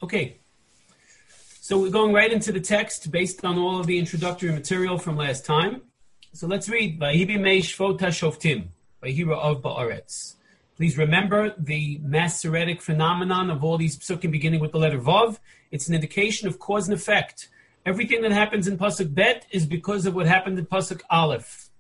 Okay, so we're going right into the text based on all of the introductory material from last time. So let's read Vahi b'mei shvot hashoftim, Vahi ra'av ba'aretz. Please remember the Masoretic phenomenon of all these psukim beginning with the letter Vav. It's an indication of cause and effect. Everything that happens in Pasuk Bet is because of what happened in Pasuk Aleph.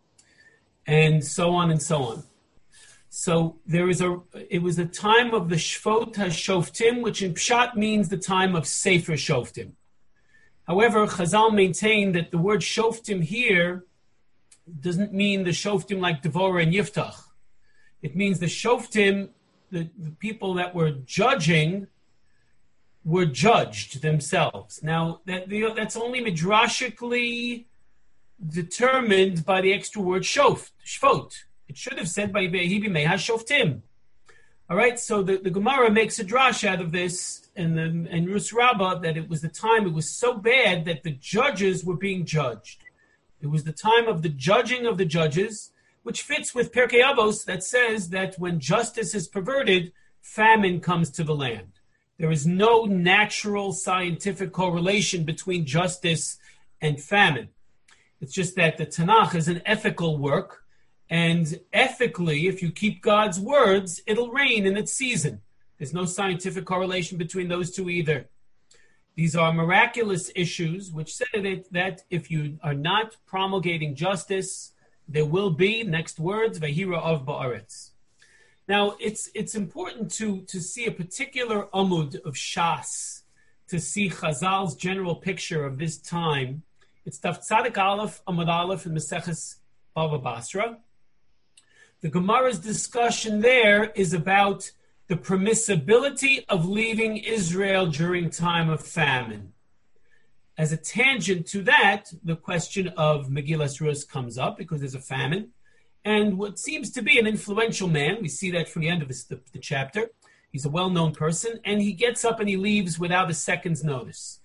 And so on and so on. So it was the time of the Shvot HaShoftim, which in Pshat means the time of Sefer Shoftim. However, Chazal maintained that the word Shoftim here doesn't mean the Shoftim like Devorah and Yiftach. It means the Shoftim, the people that were judging, were judged themselves. Now, that's only midrashically determined by the extra word shvot. It should have said by Vahi b'mei hashoftim. All right, so the Gemara makes a drash out of this in Rus Rabbah that it was the time, it was so bad that the judges were being judged. It was the time of the judging of the judges, which fits with Pirkei Avos that says that when justice is perverted, famine comes to the land. There is no natural scientific correlation between justice and famine. It's just that the Tanakh is an ethical work, and ethically, if you keep God's words, it'll rain in its season. There's no scientific correlation between those two either. These are miraculous issues which say that if you are not promulgating justice, there will be, next words, Vahi ra'av ba'aretz. Now, it's important to see a particular amud of Shas, to see Chazal's general picture of this time. It's Daf Tzadik Aleph, Amud Aleph, in Maseches Bava Basra. The Gemara's discussion there is about the permissibility of leaving Israel during time of famine. As a tangent to that, the question of Megillas Rus comes up because there's a famine. And what seems to be an influential man, we see that from the end of the chapter, he's a well-known person, and he gets up and he leaves without a second's notice.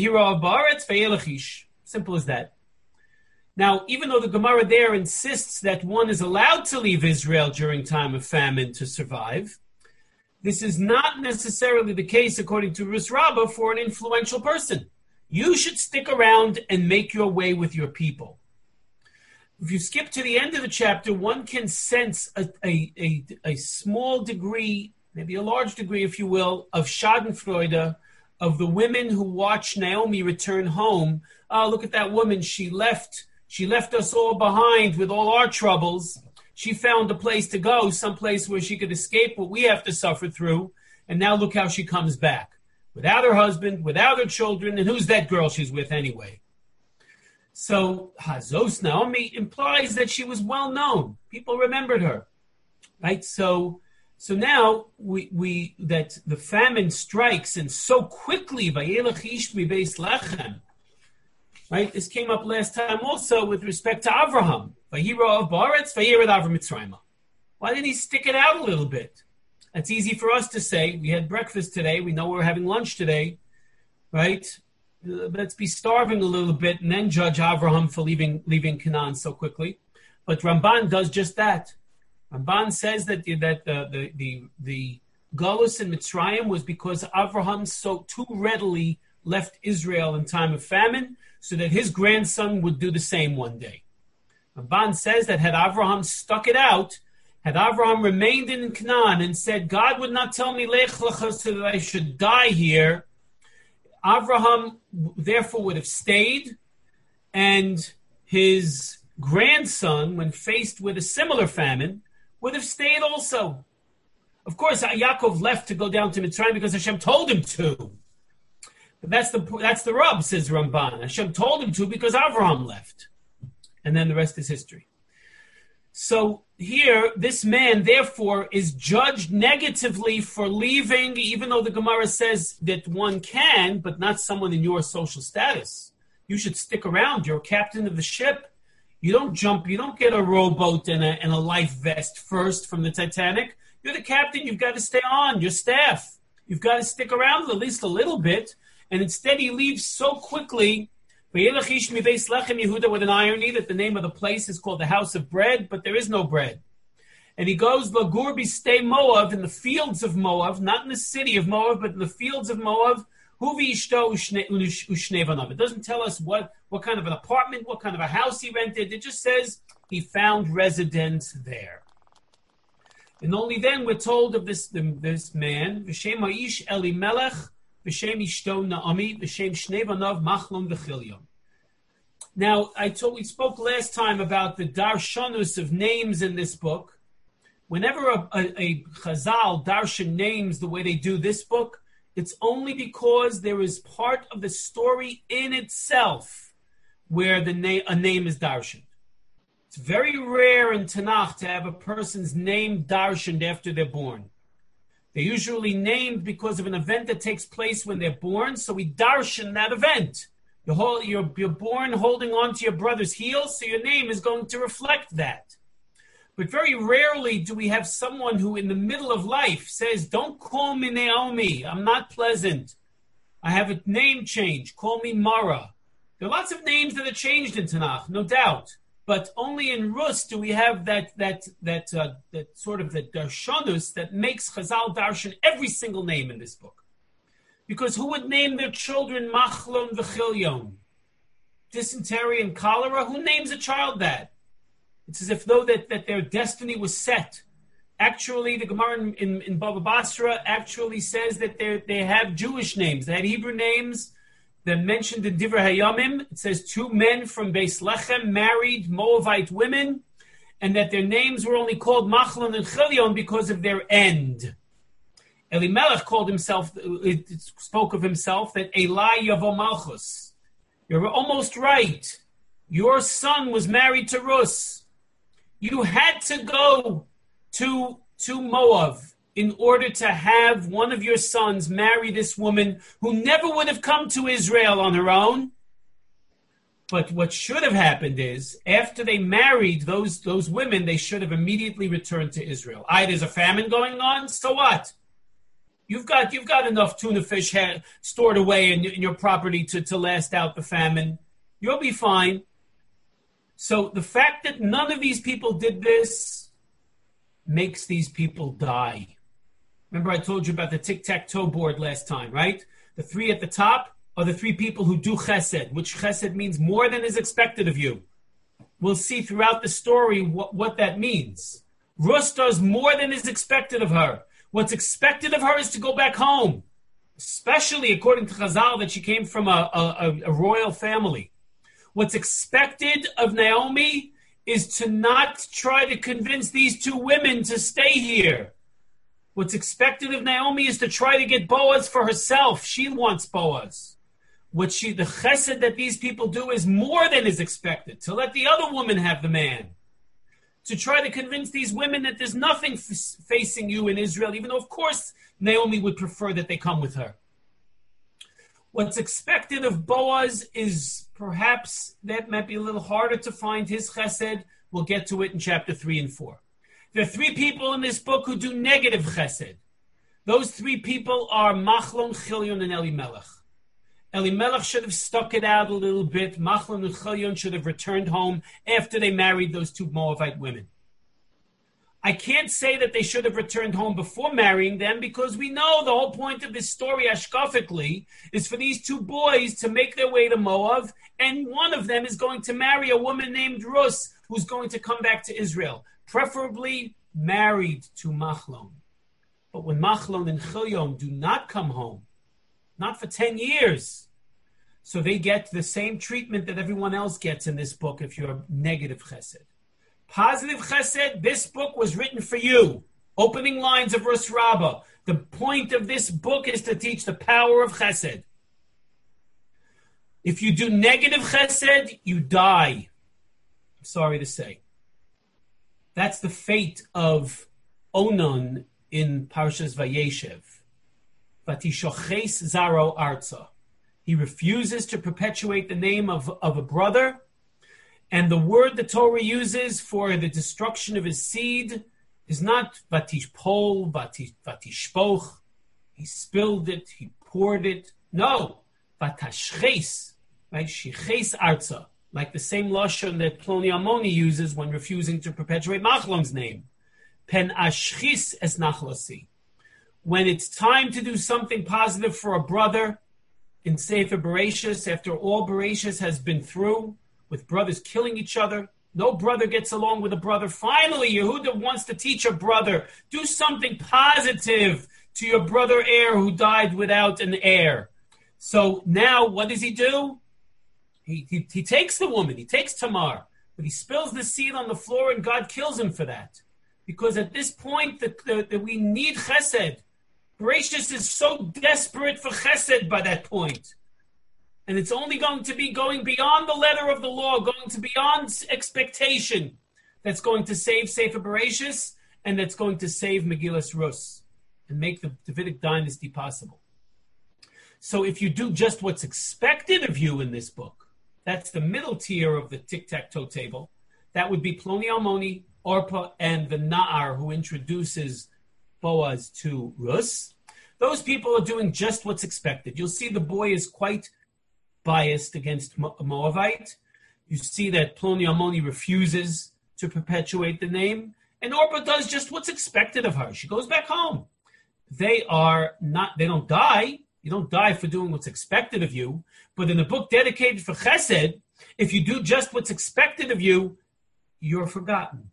Simple as that. Now, even though the Gemara there insists that one is allowed to leave Israel during time of famine to survive, this is not necessarily the case, according to Rus Rabbah, for an influential person. You should stick around and make your way with your people. If you skip to the end of the chapter, one can sense a small degree, maybe a large degree, if you will, of schadenfreude of the women who watch Naomi return home. Oh, look at that woman. She left us all behind with all our troubles. She found a place to go, someplace where she could escape what we have to suffer through. And now look how she comes back. Without her husband, without her children, and who's that girl she's with anyway? So Hazos Naomi implies that she was well known. People remembered her, right? So now we that the famine strikes, and so quickly, Vayelech ish mibeis lechem, right? This came up last time also with respect to Avraham. Vahi ra'av ba'aretz, vayired Avram Mitzrayma. Why didn't he stick it out a little bit? That's easy for us to say. We had breakfast today. We know we're having lunch today, right? Let's be starving a little bit and then judge Avraham for leaving Canaan so quickly. But Ramban does just that. Ramban says that the Galus in Mitzrayim was because Avraham so too readily left Israel in time of famine, so that his grandson would do the same one day. Ramban says that had Avraham stuck it out, had Avraham remained in Canaan and said, God would not tell me Lech Lecha so that I should die here, Avraham therefore would have stayed, and his grandson, when faced with a similar famine, would have stayed also. Of course, Yaakov left to go down to Mitzrayim because Hashem told him to. But that's the rub, says Ramban. Hashem told him to because Avraham left. And then the rest is history. So here, this man, therefore, is judged negatively for leaving, even though the Gemara says that one can, but not someone in your social status. You should stick around. You're captain of the ship. You don't jump. You don't get a rowboat and a life vest first from the Titanic. You're the captain. You've got to stay on. Your staff. You've got to stick around at least a little bit. And instead he leaves so quickly. With an irony that the name of the place is called the House of Bread, but there is no bread. And he goes, Lagur b'stei Moav, in the fields of Moav, not in the city of Moav, but in the fields of Moav, huvi ishto u'shnei banav. It doesn't tell us what kind of an apartment, what kind of a house he rented. It just says he found residence there. And only then we're told of this man, V'shem ha'ish Elimelech, V'shem ishto Naomi, V'shem shnei banav Machlon v'Chilion. Now, we spoke last time about the darshanus of names in this book. Whenever a Chazal darshan names the way they do this book, it's only because there is part of the story in itself where a name is darshaned. It's very rare in Tanakh to have a person's name darshaned after they're born. They're usually named because of an event that takes place when they're born, so we darshan that event. You're born holding on to your brother's heels, so your name is going to reflect that. But very rarely do we have someone who in the middle of life says, don't call me Naomi, I'm not pleasant. I have a name change, call me Mara. There are lots of names that are changed in Tanakh, no doubt. But only in Rus do we have that sort of the darshanus that makes Chazal darshan every single name in this book. Because who would name their children Machlon v'Chilion? Dysentery and cholera? Who names a child that? It's as if though that their destiny was set. Actually, the Gemara in Baba Basra actually says that they have Jewish names. They had Hebrew names. They're mentioned in Divrei Hayamim. It says 2 men from Beis Lechem married Moabite women, and that their names were only called Machlon and Chilion because of their end. Elimelech spoke of himself that Eli Yavo Malchus. You're almost right. Your son was married to Rus. You had to go to Moab in order to have one of your sons marry this woman who never would have come to Israel on her own. But what should have happened is, after they married those women, they should have immediately returned to Israel. There's a famine going on, so what? You've got enough tuna fish stored away in your property to last out the famine. You'll be fine. So the fact that none of these people did this makes these people die. Remember I told you about the tic-tac-toe board last time, right? The 3 at the top are the 3 people who do chesed, which chesed means more than is expected of you. We'll see throughout the story what that means. Rus does more than is expected of her. What's expected of her is to go back home, especially according to Chazal that she came from a royal family. What's expected of Naomi is to not try to convince these 2 women to stay here. What's expected of Naomi is to try to get Boaz for herself. She wants Boaz. The chesed that these people do is more than is expected, to let the other woman have the man. To try to convince these women that there's nothing facing you in Israel, even though, of course, Naomi would prefer that they come with her. What's expected of Boaz is perhaps, that might be a little harder to find his chesed. We'll get to it in chapter 3 and 4. There are 3 people in this book who do negative chesed. Those 3 people are Machlon, Chilion, and Elimelech. Elimelech should have stuck it out a little bit. Machlon and Chilion should have returned home after they married those 2 Moabite women. I can't say that they should have returned home before marrying them, because we know the whole point of this story, ashkafically, is for these 2 boys to make their way to Moab, and one of them is going to marry a woman named Rus, who's going to come back to Israel, preferably married to Machlon. But when Machlon and Chilion do not come home, not for 10 years, so they get the same treatment that everyone else gets in this book if you're negative chesed. Positive chesed, this book was written for you. Opening lines of Rus Rabbah. The point of this book is to teach the power of chesed. If you do negative chesed, you die. I'm sorry to say. That's the fate of Onan in Parshas Vayeshev. Vatishoches zaro arza. He refuses to perpetuate the name of a brother, and the word the Torah uses for the destruction of his seed is not vatishpol, vatishpoch. He spilled it, he poured it. No, vatashches, right? Shiches arza, like the same lashon that Ploni Almoni uses when refusing to perpetuate Machlon's name. Pen ashchis es nachlasi. When it's time to do something positive for a brother in Sefer Bereshis, after all Bereshis has been through, with brothers killing each other, no brother gets along with a brother. Finally, Yehuda wants to teach a brother, do something positive to your brother heir who died without an heir. So now what does he do? He takes the woman, he takes Tamar, but he spills the seed on the floor and God kills him for that. Because at this point that we need chesed. Bereshis is so desperate for chesed by that point. And it's only going to be going beyond the letter of the law, going to beyond expectation, that's going to save Sefer Bereshis, and that's going to save Megillas Rus, and make the Davidic dynasty possible. So if you do just what's expected of you in this book, that's the middle tier of the tic-tac-toe table, that would be Ploni Almoni, Orpah, and the Na'ar, who introduces Boaz to Rus. Those people are doing just what's expected. You'll see the boy is quite biased against Moabite. You see that Ploni Almoni refuses to perpetuate the name, and Orpah does just what's expected of her. She goes back home. They don't die. You don't die for doing what's expected of you. But in a book dedicated for chesed, if you do just what's expected of you, you're forgotten.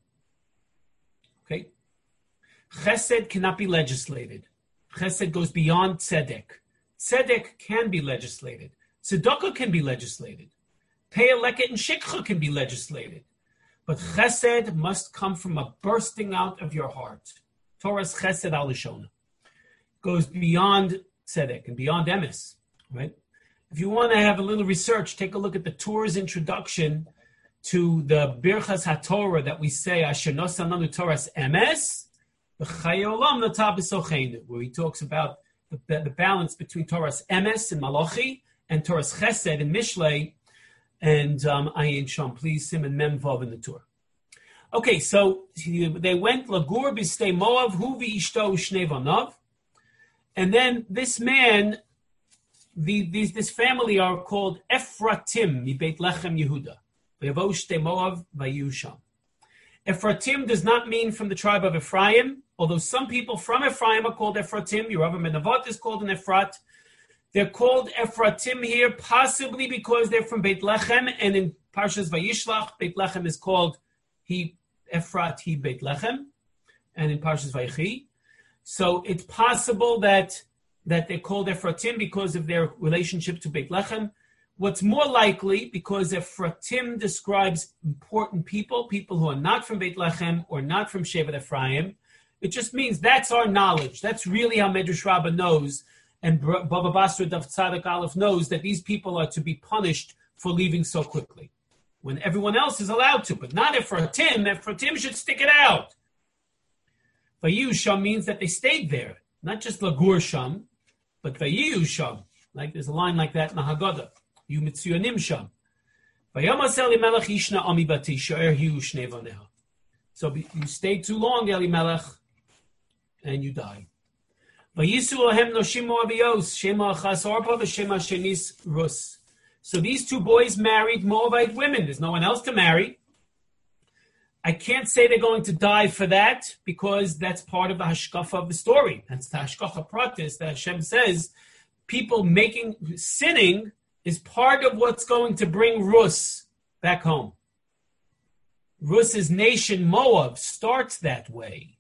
Okay? Chesed cannot be legislated. Chesed goes beyond tzedek. Tzedek can be legislated. Tzedakah can be legislated. Pei leket and shikha can be legislated. But chesed must come from a bursting out of your heart. Torah's chesed al-lishona goes beyond tzedek and beyond emes, right? If you want to have a little research, take a look at the Torah's introduction to the Birchas HaTorah that we say, Asher nosan lanu Torah's emes, v'chayei olam nata b'socheinu, where he talks about the balance between Torah's emes in Malachi and Torah's chesed in Mishlei and Ayin Sham. Please, Simon Mem Vav in the Torah. Okay, so they went Lagur b'stei Moav, hu v'ishto shnei vanav. And then this man, this family are called Ephratim, mi Beit Lechem Yehuda. V'yavo shtei Moav v'yu sham. Ephratim does not mean from the tribe of Ephraim, although some people from Ephraim are called Ephratim. Yerubim Menavot is called an Ephrat. They're called Ephratim here, possibly because they're from Beit Lechem, and in Parshas Vayishlach, Beit Lechem is called Ephrat, Beit Lechem, and in Parshas Vayechi. So it's possible that they're called Ephratim because of their relationship to Beit Lechem. What's more likely, because Ephratim describes important people who are not from Beit Lechem or not from Shevet Ephraim, it just means that's our knowledge. That's really how Medrash Rabbah knows, and Baba Basra Dav Tzadik Aleph knows that these people are to be punished for leaving so quickly, when everyone else is allowed to, but not Ephratim. Ephratim should stick it out. Vayu Sham means that they stayed there, not just Lagur Sham, but Vayu Sham. Like there's a line like that in the Haggadah. You Mitzuyanim Sham. Vayamas Elimelech Ishna Ami Bati Sha'er Hiu Shnei Vaneha. So you stayed too long, Elimelech, and you die. Vayisu Lahem Noshim Moabios Shema Achas Orpah v'Shema Shenis Rus. So these two boys married Moabite women. There's no one else to marry. I can't say they're going to die for that because that's part of the hashkafa of the story. That's the hashkafa pratis that Hashem says people sinning is part of what's going to bring Rus back home. Rus's nation, Moab, starts that way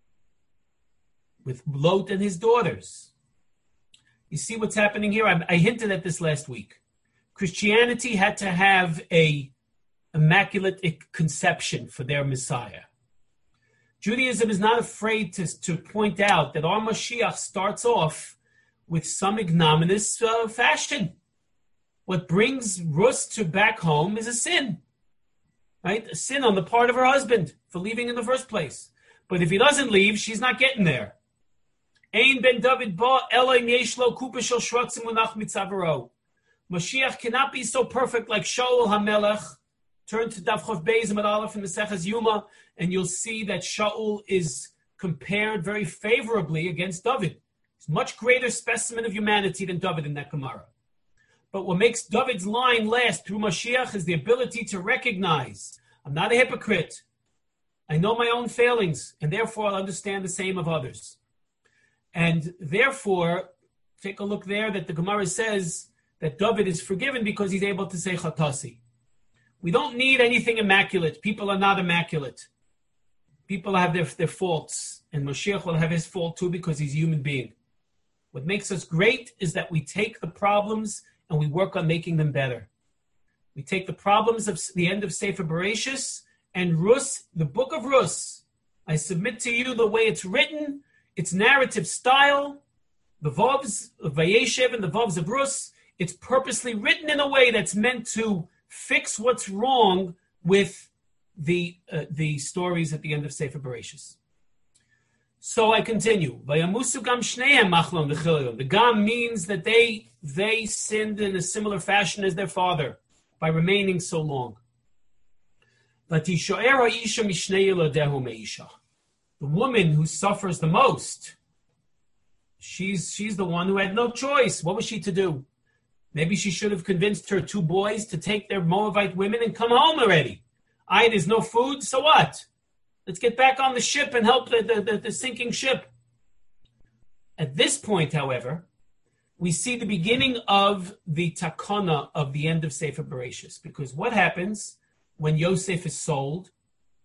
with Lot and his daughters. You see what's happening here? I hinted at this last week. Christianity had to have a immaculate conception for their Messiah. Judaism is not afraid to point out that our Mashiach starts off with some ignominious fashion. What brings Rus to back home is a sin, right? A sin on the part of her husband for leaving in the first place. But if he doesn't leave, she's not getting there. Ein ben David ba Elohim yeshlo kupa shel shratzim unach mitzavaro. Mashiach cannot be so perfect like Shaul HaMelech. Turn to Daf Chav Beis Amud Aleph in the Seches Yuma, and you'll see that Shaul is compared very favorably against David. He's a much greater specimen of humanity than David in that Gemara. But what makes David's line last through Mashiach is the ability to recognize, I'm not a hypocrite. I know my own failings, and therefore I'll understand the same of others. And therefore, take a look there that the Gemara says that David is forgiven because he's able to say Chatasi. We don't need anything immaculate. People are not immaculate. People have their faults, and Moshiach will have his fault too because he's a human being. What makes us great is that we take the problems and we work on making them better. We take the problems of the end of Sefer Bereshis and Rus, the book of Rus. I submit to you the way it's written, its narrative style, the Vavs of Vayeshev and the Vavs of Rus. It's purposely written in a way that's meant to fix what's wrong with the stories at the end of Sefer Bereshis. So I continue. The Gam means that they sinned in a similar fashion as their father by remaining so long. The woman who suffers the most, she's the one who had no choice. What was she to do? Maybe she should have convinced her 2 boys to take their Moabite women and come home already. There's no food, so what? Let's get back on the ship and help the sinking ship. At this point, however, we see the beginning of the takana of the end of Sefer Bereshis. Because what happens when Yosef is sold?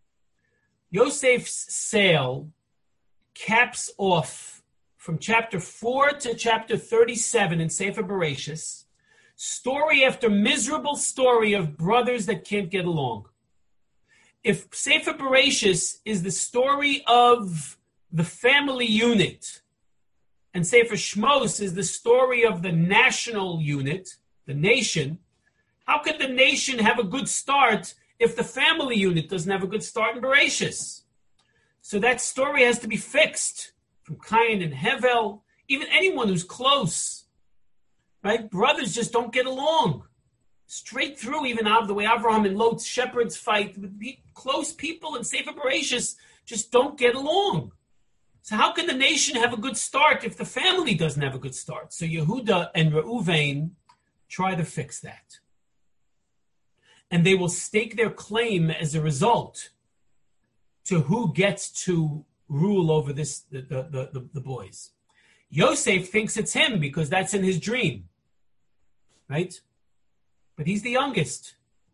Yosef's sale caps off from chapter 4 to chapter 37 in Sefer Bereshis, story after miserable story of brothers that can't get along. If Sefer Bereshis is the story of the family unit, and Sefer Shmos is the story of the national unit, the nation, how could the nation have a good start if the family unit doesn't have a good start in Bereshis? So that story has to be fixed from Cain and Hevel, even anyone who's close, right? Brothers just don't get along. Straight through, even out of the way Avraham and Lot's shepherds fight, close people in Sefer Bereshis just don't get along. So how can the nation have a good start if the family doesn't have a good start? So Yehuda and Reuven try to fix that. And they will stake their claim as a result to who gets to rule over the boys. Yosef thinks it's him because that's in his dream, right? But he's the youngest.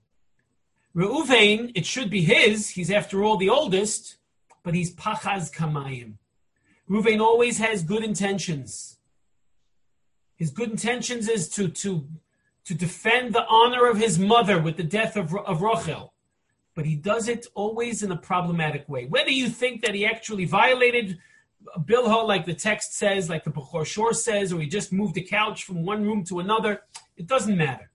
Reuven, it should be his. He's after all the oldest, but he's pachaz kamayim. Reuven always has good intentions. His good intentions is to defend the honor of his mother with the death of Rachel. But he does it always in a problematic way. Whether you think that he actually violated Bilhah, like the text says, like the Bechor Shor says, or he just moved the couch from one room to another, it doesn't matter.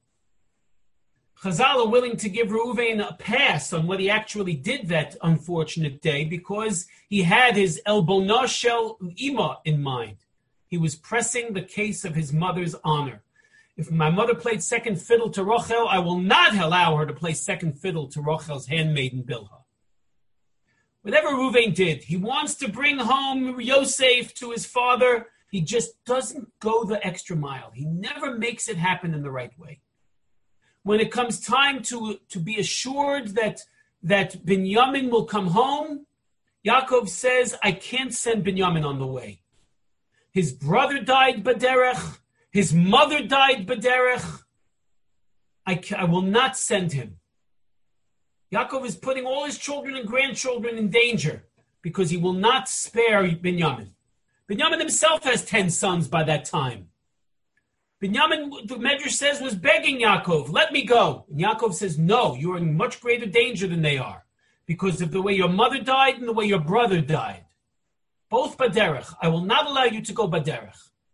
Chazal are willing to give Reuven a pass on what he actually did that unfortunate day because he had his Elbonah Shel Ima in mind. He was pressing the case of his mother's honor. If my mother played second fiddle to Rachel, I will not allow her to play second fiddle to Rachel's handmaiden Bilhah. Whatever Reuven did, he wants to bring home Yosef to his father. He just doesn't go the extra mile. He never makes it happen in the right way. When it comes time to be assured that Binyamin will come home, Yaakov says, I can't send Binyamin on the way. His brother died Baderech. His mother died Baderech. I will not send him. Yaakov is putting all his children and grandchildren in danger because he will not spare Binyamin. Binyamin himself has 10 sons by that time. Binyamin, the Medrash says, was begging Yaakov, let me go. And Yaakov says, no, you are in much greater danger than they are because of the way your mother died and the way your brother died. Both Baderech. I will not allow you to go Baderech.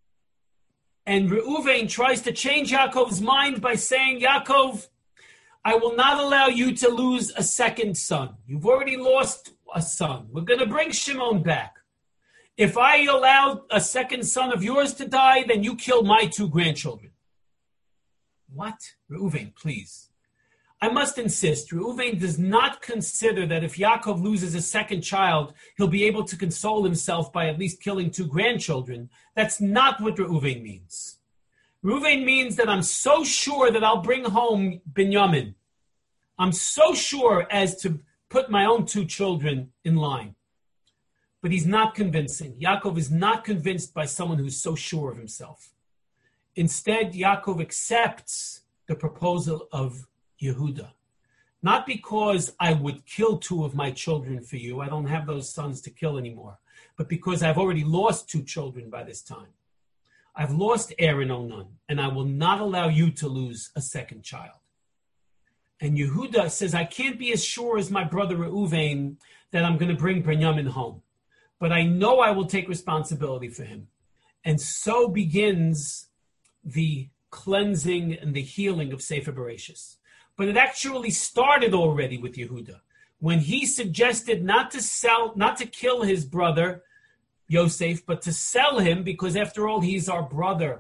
And Reuven tries to change Yaakov's mind by saying, Yaakov, I will not allow you to lose a second son. You've already lost a son. We're going to bring Shimon back. If I allow a second son of yours to die, then you kill my 2 grandchildren. What? Reuven, please. I must insist, Reuven does not consider that if Yaakov loses a second child, he'll be able to console himself by at least killing 2 grandchildren. That's not what Reuven means. Reuven means that I'm so sure that I'll bring home Binyamin. I'm so sure as to put my own 2 children in line. But he's not convincing. Yaakov is not convinced by someone who's so sure of himself. Instead, Yaakov accepts the proposal of Yehuda. Not because I would kill 2 of my children for you. I don't have those sons to kill anymore. But because I've already lost 2 children by this time. I've lost Er and Onan, and I will not allow you to lose a second child. And Yehuda says, I can't be as sure as my brother Reuven that I'm going to bring Binyamin home. But I know I will take responsibility for him. And so begins the cleansing and the healing of Sefer Bereshis. But it actually started already with Yehuda, when he suggested not to kill his brother Yosef, but to sell him, because after all, he's our brother.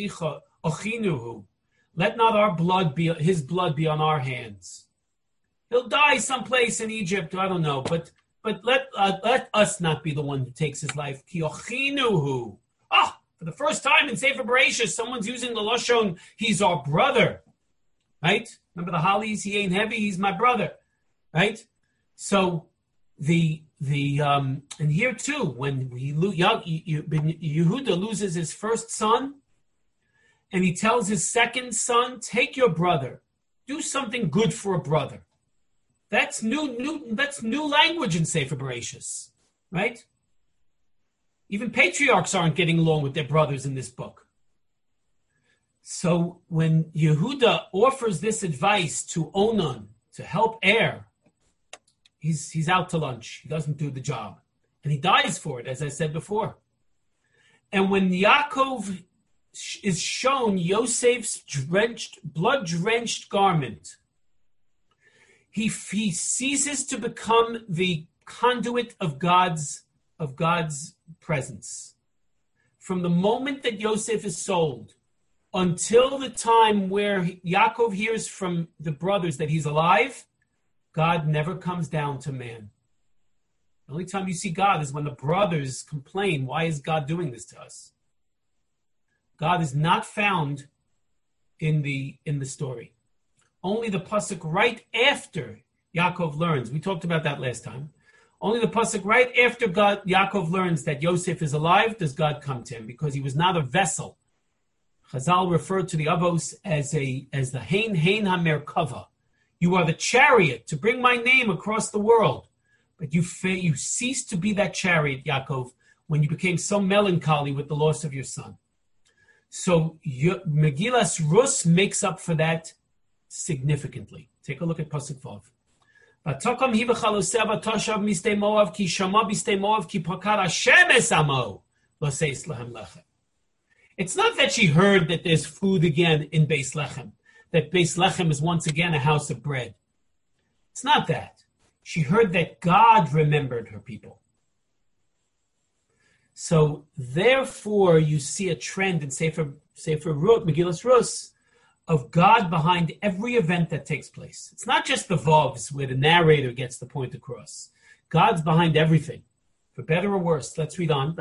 Let not his blood be on our hands. He'll die someplace in Egypt, I don't know, but let us not be the one who takes his life. For the first time in Sefer Bereshis, someone's using the Lashon, he's our brother, right? Remember the Hollies, he ain't heavy, he's my brother, right? So and here too, when Yehuda loses his first son, and he tells his second son, take your brother, do something good for a brother. That's new language in Sefer Bereshis, right? Even patriarchs aren't getting along with their brothers in this book. So when Yehuda offers this advice to Onan to help Er, he's out to lunch. He doesn't do the job. And he dies for it, as I said before. And when Yaakov is shown Yosef's blood-drenched garment, he ceases to become the conduit of God's presence. From the moment that Yosef is sold until the time where Yaakov hears from the brothers that he's alive, God never comes down to man. The only time you see God is when the brothers complain, why is God doing this to us? God is not found in the story. Only the pasuk right after Yaakov learns, we talked about that last time, only the pasuk right after Yaakov learns that Yosef is alive does God come to him, because he was not a vessel. Chazal referred to the Avos as the Hein HaMerkava. You are the chariot to bring my name across the world. But you ceased to be that chariot, Yaakov, when you became so melancholy with the loss of your son. So Megillas Rus makes up for that significantly. Take a look at Pasuk Vav. It's not that she heard that there's food again in Beis Lechem, that Beis Lechem is once again a house of bread. It's not that. She heard that God remembered her people. So therefore, you see a trend in Sefer Megillas Rus of God behind every event that takes place. It's not just the Vovs where the narrator gets the point across. God's behind everything, for better or worse. Let's read on.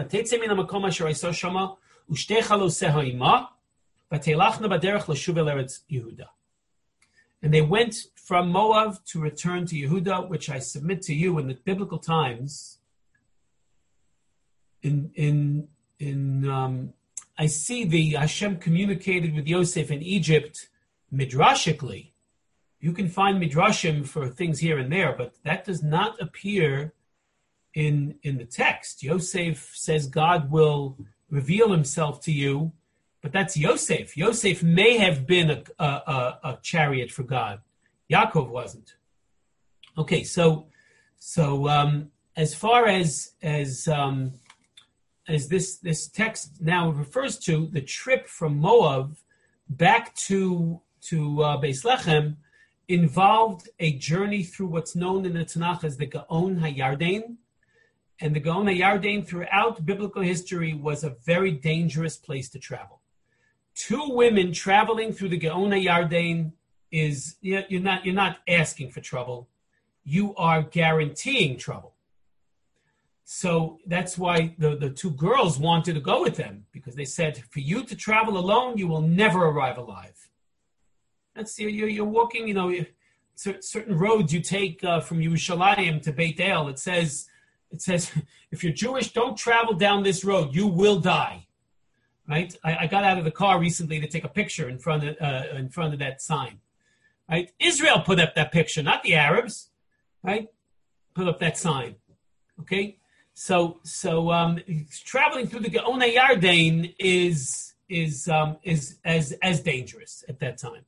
And they went from Moab to return to Yehuda, which I submit to you in the biblical times. I see the Hashem communicated with Yosef in Egypt midrashically. You can find midrashim for things here and there, but that does not appear in the text. Yosef says God will reveal himself to you, but that's Yosef. Yosef may have been a chariot for God. Yaakov wasn't. Okay, so as far as this text now refers to, the trip from Moab back to Beis Lechem involved a journey through what's known in the Tanakh as the Gaon HaYarden. And the Gaon HaYarden throughout biblical history was a very dangerous place to travel. 2 women traveling through the Gaon HaYarden is, you're not asking for trouble. You are guaranteeing trouble. So that's why the 2 girls wanted to go with them, because they said, for you to travel alone, you will never arrive alive. That's you're walking, certain roads you take from Yerushalayim to Beit El. It says, if you're Jewish, don't travel down this road. You will die. Right? I got out of the car recently to take a picture in front of that sign. Right? Israel put up that picture, not the Arabs. Right? Put up that sign. Okay? So traveling through the Geona Yarden is as dangerous at that time.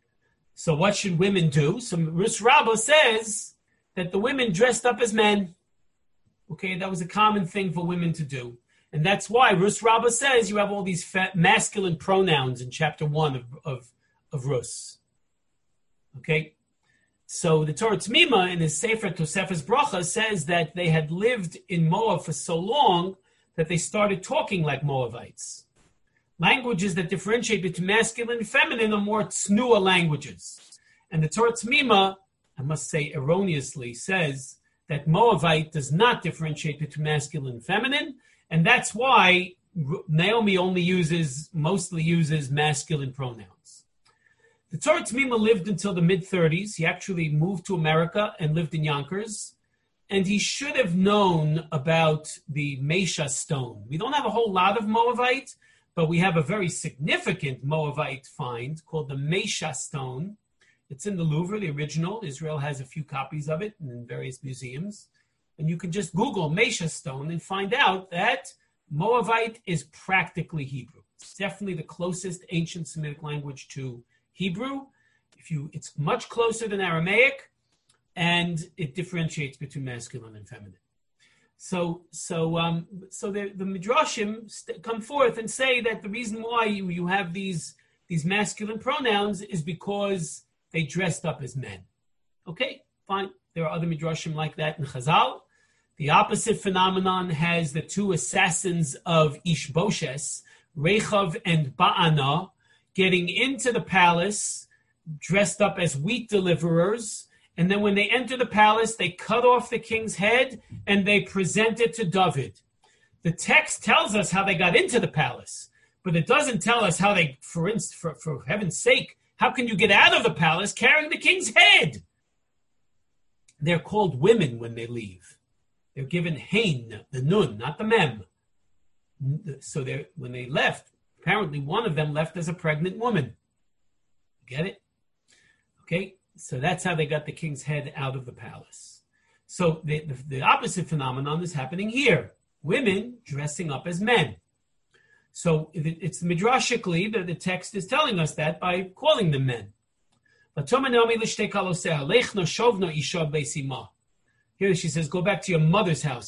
So what should women do? So Rus Rabbah says that the women dressed up as men. Okay, that was a common thing for women to do. And that's why Rus Rabbah says you have all these masculine pronouns in chapter 1 of Rus. Okay? So the Torah T'mima in his Sefer Tosefes Bracha says that they had lived in Moab for so long that they started talking like Moabites. Languages that differentiate between masculine and feminine are more tznuah languages. And the Torah T'mima, I must say erroneously, says that Moabite does not differentiate between masculine and feminine, and that's why Naomi mostly uses masculine pronouns. The Torah T'mima lived until the mid-30s. He actually moved to America and lived in Yonkers, and he should have known about the Mesha stone. We don't have a whole lot of Moabite, but we have a very significant Moabite find called the Mesha stone. It's in the Louvre, the original. Israel has a few copies of it in various museums. And you can just Google Mesha stone and find out that Moabite is practically Hebrew. It's definitely the closest ancient Semitic language to Hebrew. It's much closer than Aramaic, and it differentiates between masculine and feminine. So the Midrashim come forth and say that the reason why you have these masculine pronouns is because they dressed up as men. Okay, fine. There are other Midrashim like that in Chazal. The opposite phenomenon has the two assassins of Ishboshes, Rechav and Ba'ana, getting into the palace dressed up as wheat deliverers. And then when they enter the palace, they cut off the king's head and they present it to David. The text tells us how they got into the palace, but it doesn't tell us how they, for heaven's sake, how can you get out of the palace carrying the king's head? They're called women when they leave. They're given hein, the nun, not the mem. So when they left, apparently one of them left as a pregnant woman. Get it? Okay? So that's how they got the king's head out of the palace. So the opposite phenomenon is happening here. Women dressing up as men. So it's midrashically that the text is telling us that by calling them men. Here she says, go back to your mother's house.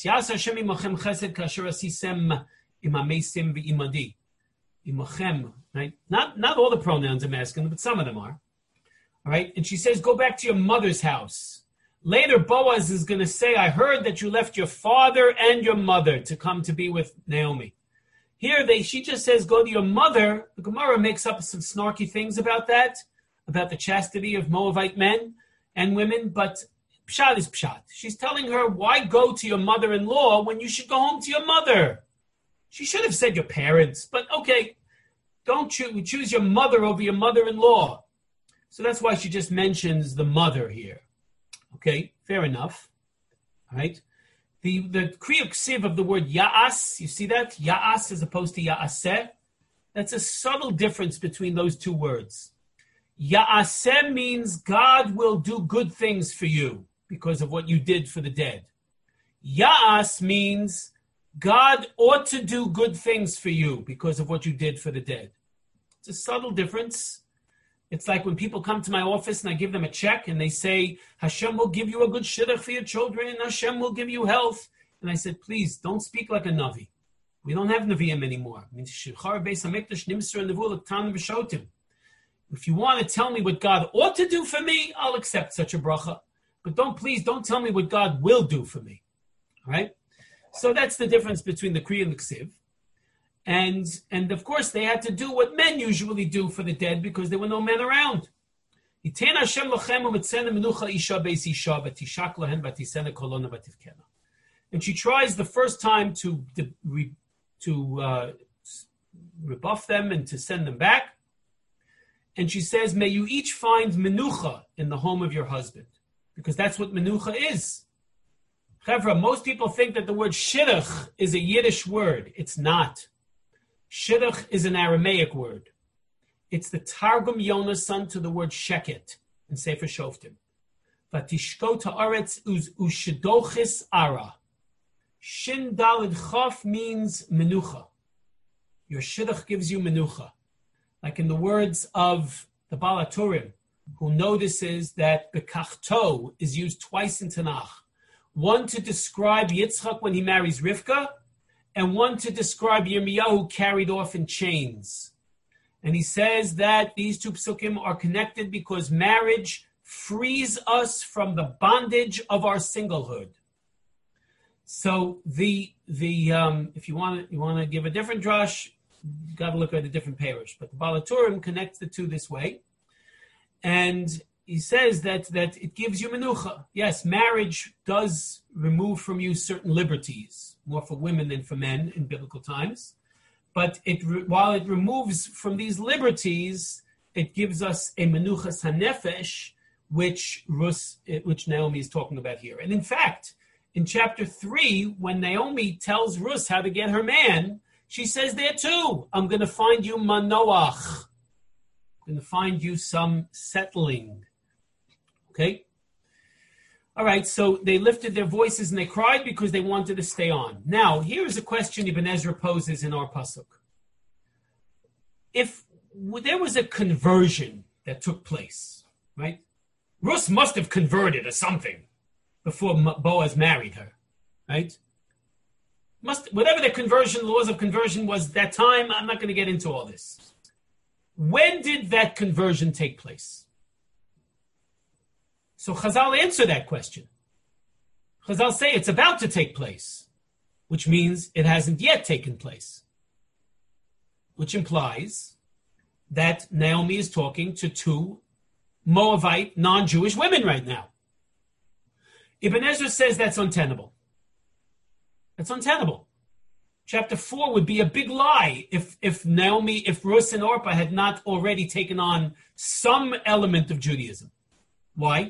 Right? Not all the pronouns are masculine, but some of them are. All right, and she says, go back to your mother's house. Later, Boaz is going to say, I heard that you left your father and your mother to come to be with Naomi. Here, she just says, go to your mother. The Gemara makes up some snarky things about that, about the chastity of Moabite men and women, but pshat is pshat. She's telling her, why go to your mother-in-law when you should go home to your mother? She should have said your parents, but okay, don't choose your mother over your mother-in-law. So that's why she just mentions the mother here. Okay, fair enough. All right. The kriyuk siv of the word ya'as, you see that? Ya'as as opposed to ya'aseh. That's a subtle difference between those two words. Ya'aseh means God will do good things for you because of what you did for the dead. Ya'as means God ought to do good things for you because of what you did for the dead. It's a subtle difference. It's like when people come to my office and I give them a check and they say, Hashem will give you a good shidduch for your children and Hashem will give you health. And I said, please, don't speak like a Navi. We don't have Naviim anymore. If you want to tell me what God ought to do for me, I'll accept such a bracha. But please don't tell me what God will do for me. All right? So that's the difference between the Kriya and the Ksiv. And of course, they had to do what men usually do for the dead because there were no men around. And she tries the first time to rebuff them and to send them back. And she says, may you each find menucha in the home of your husband. Because that's what menucha is. Chevra, most people think that the word shidduch is a Yiddish word. It's not. Shidduch is an Aramaic word. It's the Targum Yonasan to the word sheket in Sefer Shoftim. Vatishko ta'aretz ushidochis ara. Shin dalid chaf means menucha. Your shidduch gives you menucha. Like in the words of the Baal HaTurim, who notices that bekachto is used twice in Tanakh. One to describe Yitzchak when he marries Rivka, and one to describe Yirmiyahu carried off in chains. And he says that these two psukim are connected because marriage frees us from the bondage of our singlehood. So if you want to give a different drush, you got to look at a different parish. But the Baal HaTurim connects the two this way. And he says that it gives you menucha. Yes, marriage does remove from you certain liberties, more for women than for men in biblical times. But while it removes from these liberties, it gives us a menuchas hanefesh, which Naomi is talking about here. And in fact, in chapter 3, when Naomi tells Rus how to get her man, she says there too, I'm going to find you manoach. I'm going to find you some settling. Okay? All right, so they lifted their voices and they cried because they wanted to stay on. Now, here's a question Ibn Ezra poses in our pasuk. If there was a conversion that took place, right? Rus must have converted or something before Boaz married her, right? Whatever the laws of conversion was that time, I'm not going to get into all this. When did that conversion take place? So Chazal answer that question. Chazal say it's about to take place, which means it hasn't yet taken place, which implies that Naomi is talking to two Moabite non-Jewish women right now. Ibn Ezra says that's untenable. That's untenable. Chapter 4 would be a big lie if Rus and Orpah had not already taken on some element of Judaism. Why?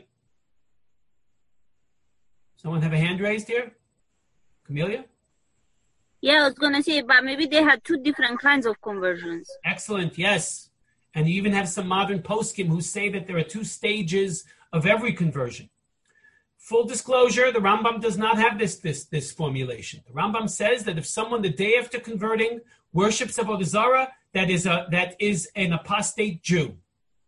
Someone have a hand raised here? Camelia? Yeah, I was going to say, but maybe they had two different kinds of conversions. Excellent, yes. And you even have some modern poskim who say that there are two stages of every conversion. Full disclosure, the Rambam does not have this formulation. The Rambam says that if someone the day after converting worships Avodah Zarah, that is an apostate Jew.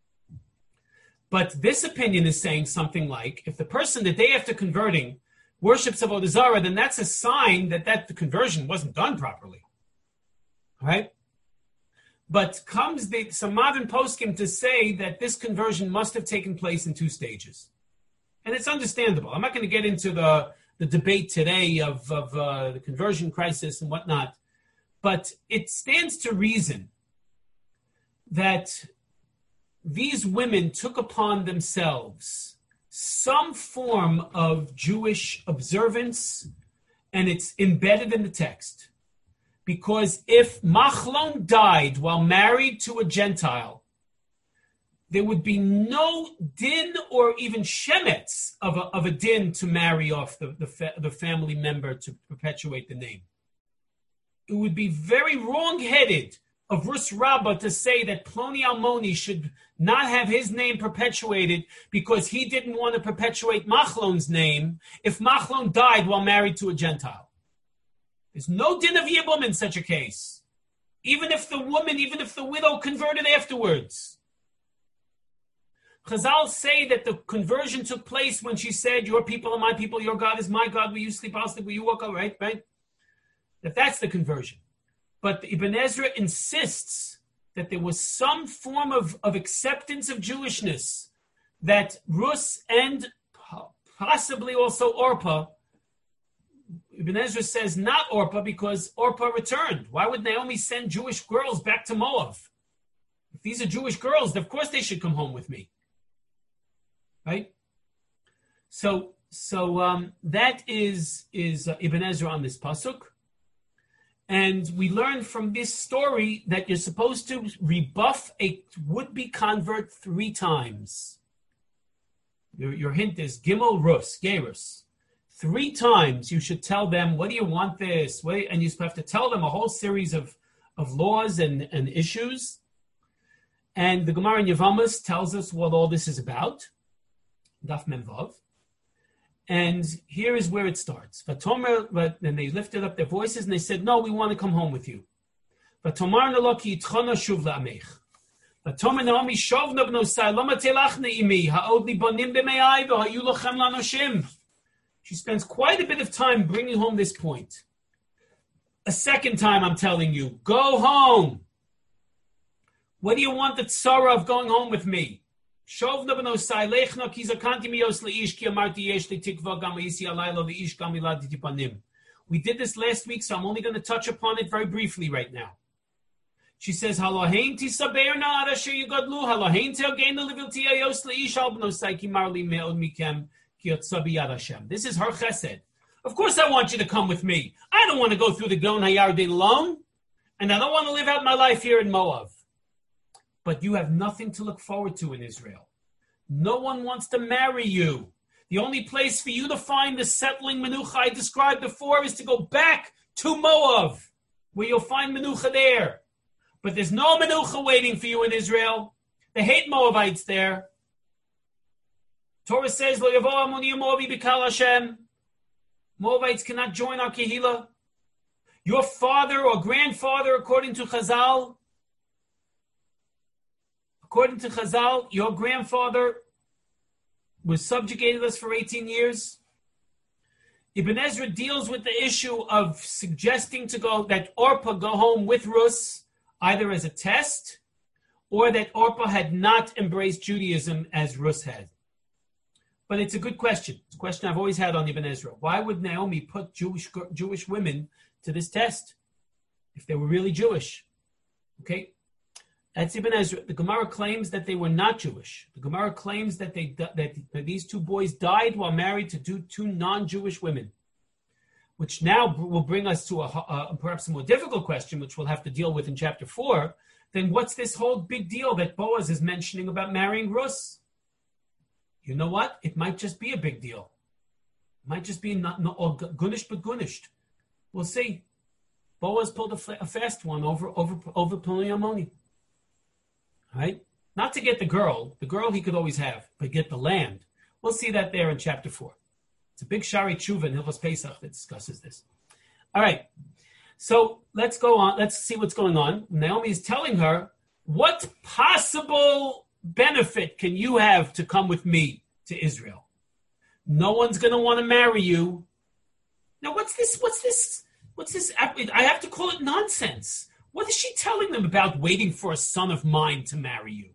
But this opinion is saying something like, if the person the day after converting worships Avodah Zarah, then that's a sign that the conversion wasn't done properly. All right? But comes some modern poskim to say that this conversion must have taken place in two stages. And it's understandable. I'm not going to get into the debate today of the conversion crisis and whatnot, but it stands to reason that these women took upon themselves some form of Jewish observance, and it's embedded in the text. Because if Machlon died while married to a Gentile, there would be no din or even shemetz of a din to marry off the family member to perpetuate the name. It would be very wrong-headed of Rus Rabbah to say that Ploni Almoni should not have his name perpetuated because he didn't want to perpetuate Machlon's name if Machlon died while married to a Gentile. There's no din of Yibum in such a case. Even if the widow converted afterwards. Chazal say that the conversion took place when she said, your people are my people, your God is my God, will you sleep, I'll sleep, will you walk, all right? That's the conversion. But Ibn Ezra insists that there was some form of acceptance of Jewishness that Rus and possibly also Orpah. Ibn Ezra says not Orpah because Orpah returned. Why would Naomi send Jewish girls back to Moab? If these are Jewish girls, of course they should come home with me. Right? So that is Ibn Ezra on this pasuk. And we learn from this story that you're supposed to rebuff a would-be convert 3 times. Your hint is Gimel Rus, Gerus. 3 times you should tell them, what do you want this? And you have to tell them a whole series of laws and issues. And the Gemara in Yevamos tells us what all this is about. Daf Mem Vav. And here is where it starts. Vatomer, but then they lifted up their voices and they said, no, we want to come home with you. Vatomer naloki itchona shuv la'amech. Vatomer naomi shovna b'nosai lama telachna imi ha'od li bonim b'me'ai v'hayu lochem lanoshim. She spends quite a bit of time bringing home this point. A second time I'm telling you, go home. What do you want the tzara of going home with me? We did this last week, so I'm only going to touch upon it very briefly right now. She says, This is her chesed. Of course I want you to come with me. I don't want to go through the Gon HaYarden alone, and I don't want to live out my life here in Moab. But you have nothing to look forward to in Israel. No one wants to marry you. The only place for you to find the settling menucha I described before is to go back to Moab, where you'll find menucha there. But there's no menucha waiting for you in Israel. They hate Moabites there. Torah says, Lo yavo amoni Moabi b'kal Hashem. Moabites cannot join our kehillah. Your father or grandfather, according to Chazal, your grandfather was subjugated us for 18 years. Ibn Ezra deals with the issue of suggesting that Orpah go home with Rus, either as a test, or that Orpah had not embraced Judaism as Rus had. But it's a good question. It's a question I've always had on Ibn Ezra. Why would Naomi put Jewish women to this test if they were really Jewish? Okay. That's Ibn Ezra. The Gemara claims that they were not Jewish. The Gemara claims that these 2 boys died while married to 2 non-Jewish women, which now will bring us to perhaps a more difficult question, which we'll have to deal with in chapter 4. Then what's this whole big deal that Boaz is mentioning about marrying Rus? You know what? It might just be a big deal. It might just be not gunished but gunished. We'll see. Boaz pulled a fast one over Ploni Ammoni. Right? Not to get the girl he could always have, but get the land. We'll see that there in chapter 4. It's a big Shari Tshuva in Hilchos Pesach that discusses this. All right. So let's go on. Let's see what's going on. Naomi is telling her, what possible benefit can you have to come with me to Israel? No one's going to want to marry you. Now, what's this? I have to call it nonsense. What is she telling them about waiting for a son of mine to marry you?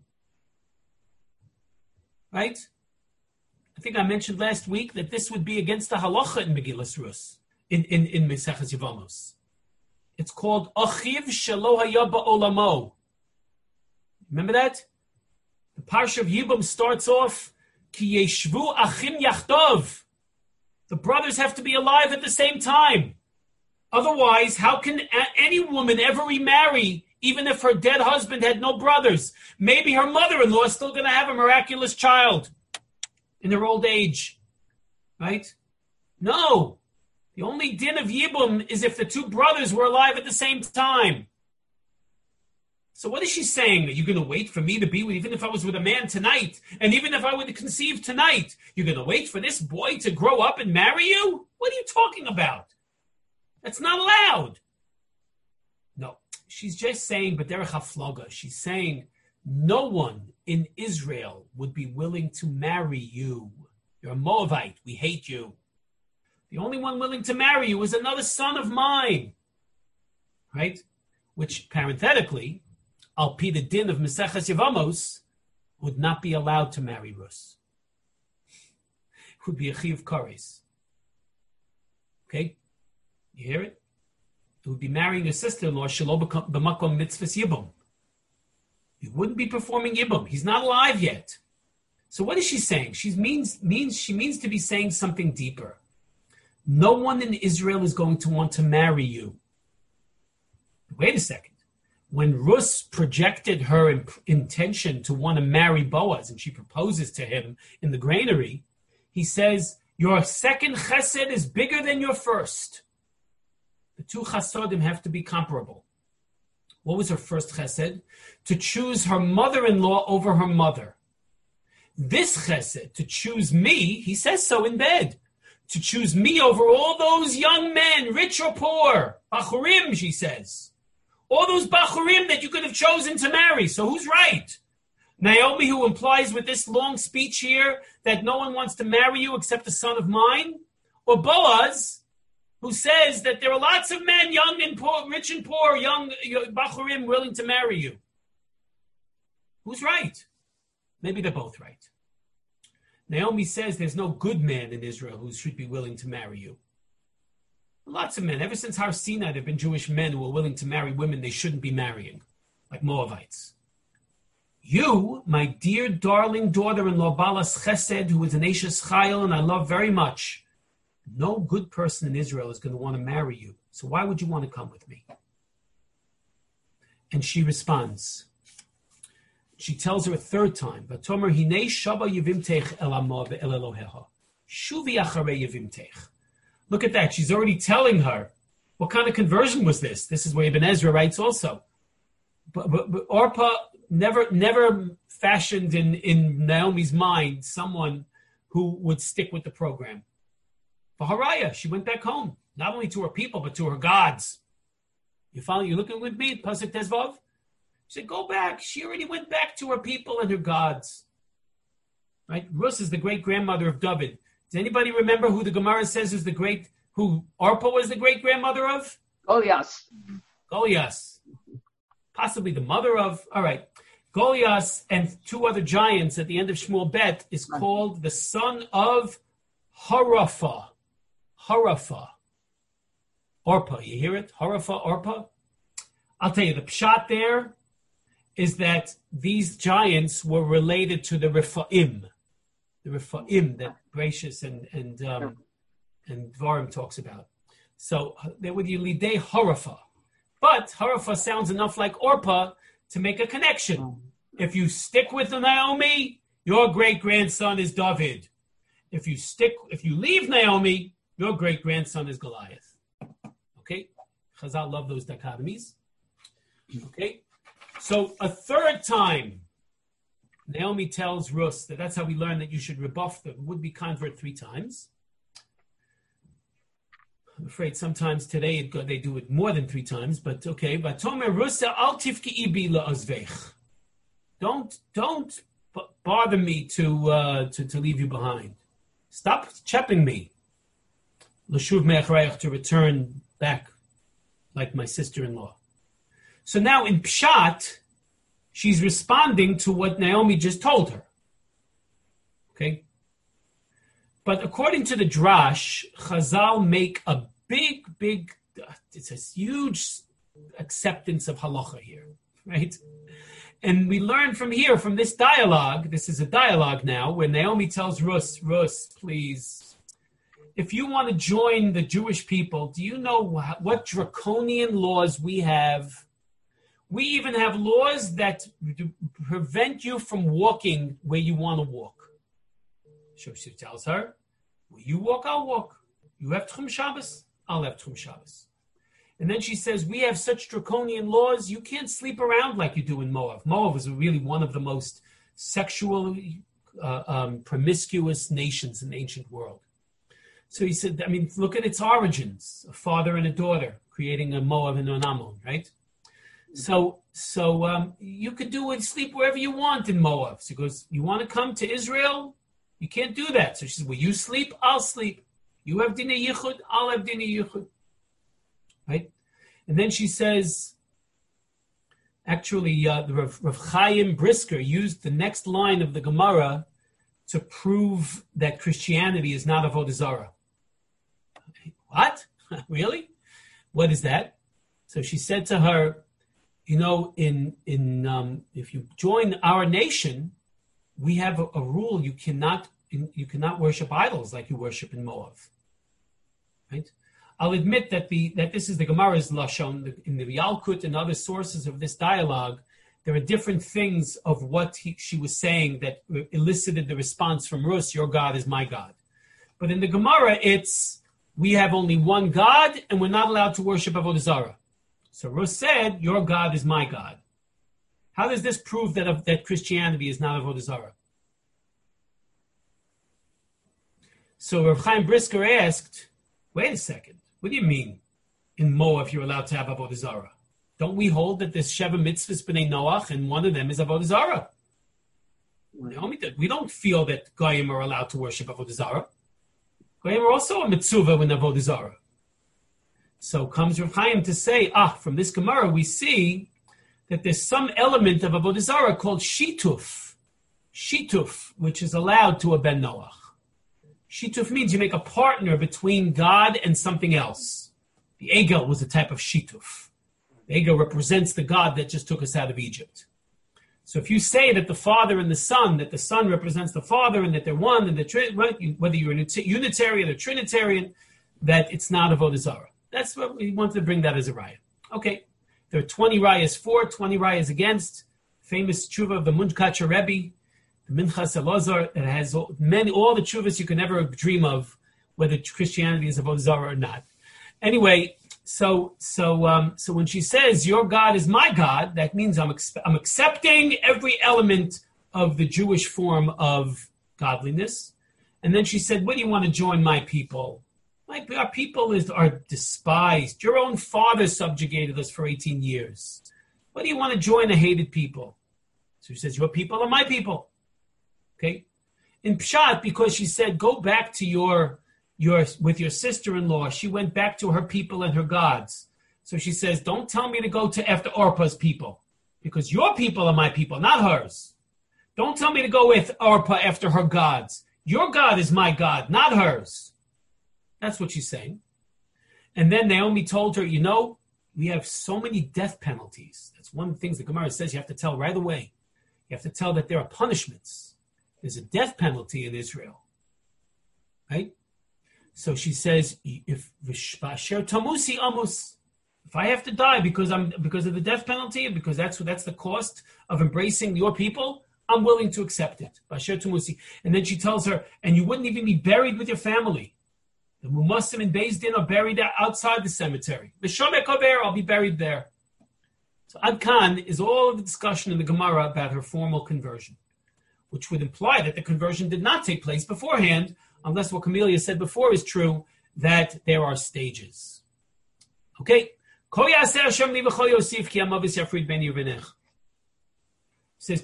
Right? I think I mentioned last week that this would be against the halacha in Megillas Rus, in Maseches Yevamos. It's called Achiv Shelo Haya Ba'olamo. Remember that? The Parsha of Yibum starts off, Ki Yeshvu Achim Yachtov. The brothers have to be alive at the same time. Otherwise, how can any woman ever remarry, even if her dead husband had no brothers? Maybe her mother-in-law is still going to have a miraculous child in her old age. Right? No. The only din of Yibum is if the 2 brothers were alive at the same time. So what is she saying? Are you going to wait for me to be with, even if I was with a man tonight, and even if I would conceive tonight, you're going to wait for this boy to grow up and marry you? What are you talking about? That's not allowed. No, she's just saying, B'derech hafloga. She's saying, no one in Israel would be willing to marry you. You're a Moabite. We hate you. The only one willing to marry you is another son of mine. Right? Which, parenthetically, Al Pi the din of Maseches Yevamos, would not be allowed to marry Rus. It would be a Chiv Kares. Okay? You hear it? It would be marrying a sister-in-law, Shelo b'makom mitzvahs Yibum. He wouldn't be performing Yibum. He's not alive yet. So what is she saying? She means to be saying something deeper. No one in Israel is going to want to marry you. wait a second. When Rus projected her intention to want to marry Boaz, and she proposes to him in the granary, he says, your second chesed is bigger than your first. The two chasodim have to be comparable. What was her first chesed? To choose her mother-in-law over her mother. This chesed, to choose me, he says so in bed, to choose me over all those young men, rich or poor, bachurim, she says. All those bachurim that you could have chosen to marry. So who's right? Naomi, who implies with this long speech here that no one wants to marry you except a son of mine? Or Boaz, who says that there are lots of men, young and poor, rich and poor, young bachurim willing to marry you? Who's right? Maybe they're both right. Naomi says there's no good man in Israel who should be willing to marry you. Lots of men. Ever since Har Sinai, there have been Jewish men who are willing to marry women they shouldn't be marrying, like Moavites. You, my dear, darling daughter-in-law, Balas Chesed, who is an Ashes Chayil and I love very much, no good person in Israel is going to want to marry you. So why would you want to come with me? And she responds. She tells her a third time, Vatomer hinei shaba yivimtech el amo ve'el Elohecha. Shuvi acharei yivimtech. Look at that. She's already telling her. What kind of conversion was this? This is where Ibn Ezra writes also. But Orpah never fashioned in Naomi's mind someone who would stick with the program. For Haraya, she went back home, not only to her people, but to her gods. You follow? You looking with me? Pasuk Tezvav? She said, go back. She already went back to her people and her gods. Right? Rus is the great-grandmother of David. Does anybody remember who the Gemara says is who Orpah was the great-grandmother of? Goliath. Possibly the mother of, all right. Goliath and two other giants at the end of Shmuel Bet is called the son of Harapha. Orpah, you hear it? Harapha, Orpah. I'll tell you, the pshat there is that these giants were related to the Rephaim. The Rephaim that Gracious and Dvarim talks about. So they were the Lidei Harapha. But Harapha sounds enough like Orpah to make a connection. If you stick with Naomi, your great-grandson is David. If you leave Naomi, your great-grandson is Goliath. Okay? Chazal love those dichotomies. Okay? So a third time, Naomi tells Rus that's how we learn that you should rebuff the would-be convert 3 times. I'm afraid sometimes today they do it more than 3 times, but okay. Don't bother me to leave you behind. Stop chepping me. To return back like my sister-in-law. So now in Pshat, she's responding to what Naomi just told her. Okay? But according to the Drash, Chazal make a big, it's a huge acceptance of halacha here, right? And we learn from here, from this dialogue, this is a dialogue now, where Naomi tells Rus, please, if you want to join the Jewish people, do you know what draconian laws we have? We even have laws that prevent you from walking where you want to walk. So she tells her, well, you walk, I'll walk. You have Tchum Shabbos, I'll have Tchum Shabbos. And then she says, we have such draconian laws, you can't sleep around like you do in Moab. Moab is really one of the most sexually promiscuous nations in the ancient world. So he said, look at its origins, a father and a daughter creating a Moab and an Ammon, right? So you could do and sleep wherever you want in Moab. So he goes, you want to come to Israel? You can't do that. So she says, well, you sleep, I'll sleep. You have Dinei Yichud, I'll have Dinei Yichud. Right? And then she says, actually, the Rav Chaim Brisker used the next line of the Gemara to prove that Christianity is not Avodah Zarah. What? Really? What is that? So she said to her, if you join our nation, we have a rule: you cannot worship idols like you worship in Moab. Right? I'll admit that this is the Gemara's lashon in the Yalkut and other sources of this dialogue. There are different things of what she was saying that elicited the response from Rus, your God is my God. But in the Gemara, it's, we have only one God and we're not allowed to worship Avodah Zarah. So Rus said, your God is my God. How does this prove that Christianity is not Avodah Zarah? So Rav Chaim Brisker asked, wait a second, what do you mean in Moab you're allowed to have Avodah Zarah? Don't we hold that there's Sheva Mitzvahs B'nai Noach and one of them is Avodah Zarah? We don't feel that Goyim are allowed to worship Avodah Zarah. Goyim are also a mitzvah in Avodah Zarah. So comes Rav Chaim to say, from this Gemara we see that there's some element of Avodah Zarah called Shituf. Shituf, which is allowed to a Ben Noach. Shituf means you make a partner between God and something else. The Egel was a type of Shituf. The Egel represents the God that just took us out of Egypt. So if you say that the Father and the Son, that the Son represents the Father and that they're one, and whether you're a Unitarian or Trinitarian, that it's not Avodah Zarah. That's what we wanted to bring that as a raya. Okay, there are 20 rayas for, 20 rayas against. Famous tshuva of the Munkacher Rebbe, the Minchas Elazar, that has all the tshuvas you can ever dream of, whether Christianity is Avodah Zarah or not. Anyway, so when she says your God is my God, that means I'm accepting every element of the Jewish form of godliness. And then she said, "What do you want to join my people? Our people are despised. Your own father subjugated us for 18 years. What do you want to join a hated people?" So she says, "Your people are my people." Okay, in Pshat, because she said, "Go back to with your sister-in-law," she went back to her people and her gods. So she says, don't tell me to go to after Orpah's people, because your people are my people, not hers. Don't tell me to go with Orpah after her gods. Your God is my God, not hers. That's what she's saying. And then Naomi told her, we have so many death penalties. That's one of the things the Gemara says you have to tell right away. You have to tell that there are punishments. There's a death penalty in Israel. Right? So she says, if I have to die because of the death penalty, because that's the cost of embracing your people, I'm willing to accept it. And then she tells her, and you wouldn't even be buried with your family. The Mumasim and Beis Din are buried outside the cemetery. I'll be buried there. So Ad Kan is all of the discussion in the Gemara about her formal conversion, which would imply that the conversion did not take place beforehand, unless what Camelia said before is true, that there are stages. Okay? It says,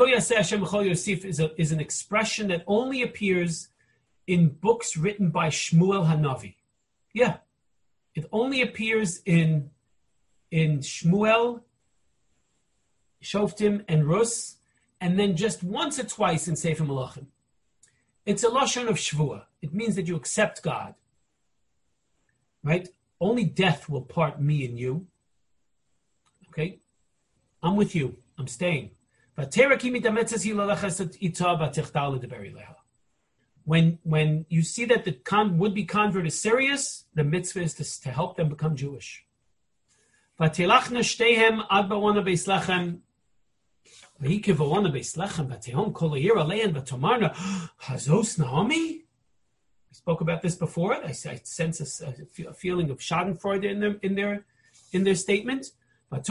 is an expression that only appears in books written by Shmuel Hanavi. Yeah. It only appears in Shmuel, Shoftim, and Rus, and then just once or twice in Sefer Malachim. It's a lashon of shvua. It means that you accept God. Right? Only death will part me and you. Okay? I'm with you. I'm staying. When you see that the would-be convert is serious, the mitzvah is to help them become Jewish. We spoke about this before. I sense a feeling of schadenfreude in their statement. Don't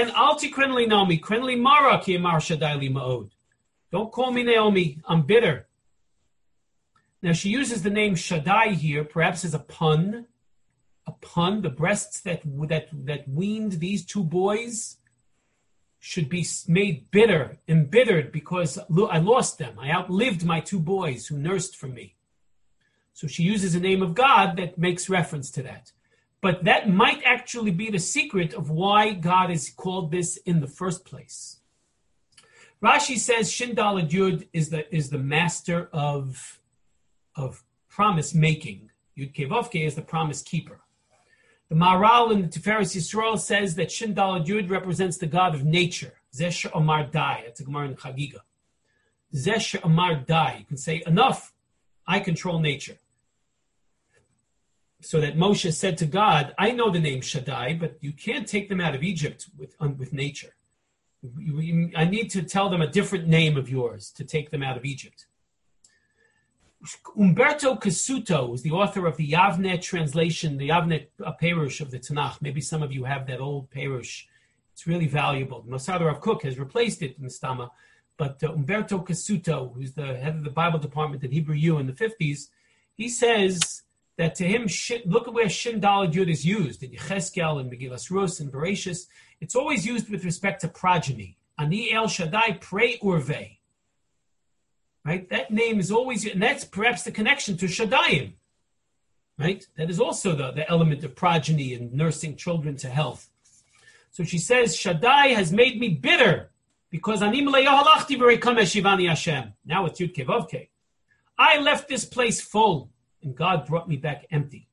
call me Naomi. I'm bitter. Now she uses the name Shaddai here, perhaps as a pun. The breasts that weaned these two boys should be made embittered because I lost them. I outlived my two boys who nursed for me. So she uses the name of God that makes reference to that. But that might actually be the secret of why God is called this in the first place. Rashi says Shin Daled Yud is the master of promise making. Yud Kei Vav Kei is the promise keeper. The Maharal in the Tiferes Yisrael says that Shin Daled Yud represents the God of nature. Zesh Amar Dai. It's a Gemara in Chagiga. Zesh Amar Dai. You can say, enough. I control nature. So that Moshe said to God, I know the name Shaddai, but you can't take them out of Egypt with nature. I need to tell them a different name of yours to take them out of Egypt. Umberto Cassuto is the author of the Yavne translation, the Yavne Perush of the Tanakh. Maybe some of you have that old Perush. It's really valuable. Mosad Rav Kook has replaced it in Stama, but Umberto Cassuto, who's the head of the Bible department at Hebrew U in the 50s, he says that to him, look at where Shin Daled Yud is used, in Yecheskel and Megillas Rus and Bereshis. It's always used with respect to progeny. Ani El Shaddai Pre Urve. Right? That name is always, and that's perhaps the connection to Shaddayim. Right? That is also the element of progeny and nursing children to health. So she says, Shaddai has made me bitter because Ani Melei Halachti V'Reikam Eshivani Hashem. Now it's Yud Kevavke. I left this place full, and God brought me back empty.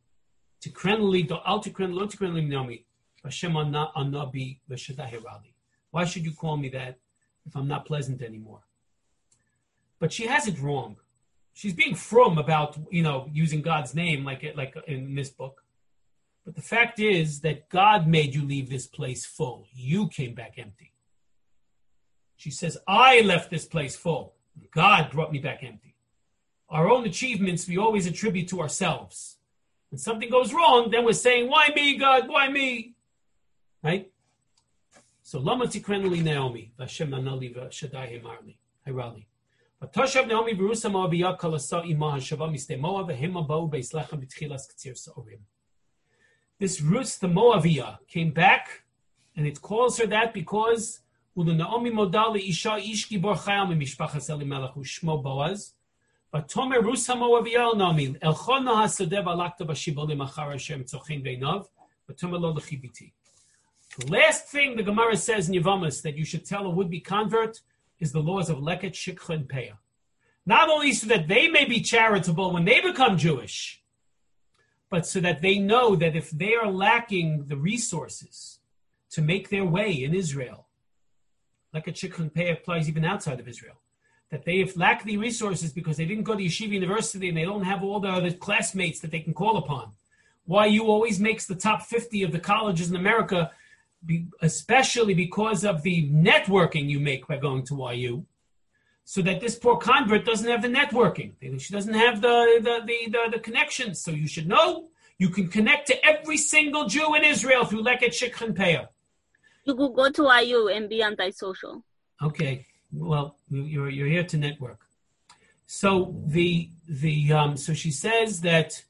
Why should you call me that if I'm not pleasant anymore? But she has it wrong. She's being frum about, using God's name like in this book. But the fact is that God made you leave this place full. You came back empty. She says, I left this place full. God brought me back empty. Our own achievements we always attribute to ourselves. When something goes wrong, then we're saying, why me, God? Why me? Right? So, Lama Tikrenali Naomi, Vashem Nanali Shaddai Hirali. Vatoshav Naomi Verusa Moabiyah Kalasa Imah Shava Miste Moab Vehema Bau Beislechem B'Tchilas K'tzir Sa'orim. This Ruth the Moaviyah came back, and it calls her that because Ulu Naomi Modali Isha Ish Gibor Chayal Mimishpachas Elimelech Ushmo Boaz. But Tomer Rusa Moaviyah Naomi Elchona HaSadev Alakta Bashibolim Achar Hashem Tzochin Veinav. But Tomer Lo Lechibiti. The last thing the Gemara says in Yevamos that you should tell a would-be convert is the laws of Leket, Shikha, and Peah. Not only so that they may be charitable when they become Jewish, but so that they know that if they are lacking the resources to make their way in Israel, Leket, Shikha, and Peah applies even outside of Israel, that they lack the resources because they didn't go to Yeshiva University and they don't have all the other classmates that they can call upon. YU always makes the top 50 of the colleges in America, especially because of the networking you make by going to YU, so that this poor convert doesn't have the networking. She doesn't have the connections. So you should know you can connect to every single Jew in Israel through Leket, Shikha, and Peah. You could go to YU and be antisocial. Okay. Well, you're here to network. So so she says that